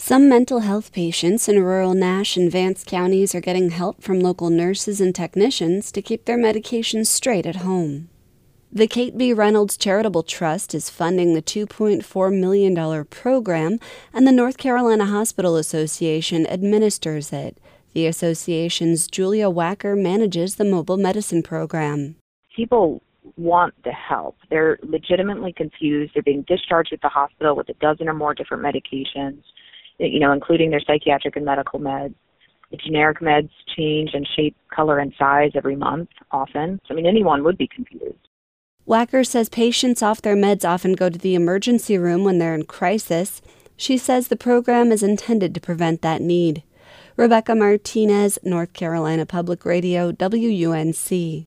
Some mental health patients in rural Nash and Vance counties are getting help from local nurses and technicians to keep their medications straight at home. The Kate B. Reynolds Charitable Trust is funding the $2.4 million program, and the North Carolina Hospital Association administers it. The association's Julia Wacker manages the mobile medicine program. People want the help. They're legitimately confused. They're being discharged at the hospital with a dozen or more different medications, including their psychiatric and medical meds. The generic meds change in shape, color, and size every month, often. Anyone would be confused. Wacker says patients off their meds often go to the emergency room when they're in crisis. She says the program is intended to prevent that need. Rebecca Martinez, North Carolina Public Radio, WUNC.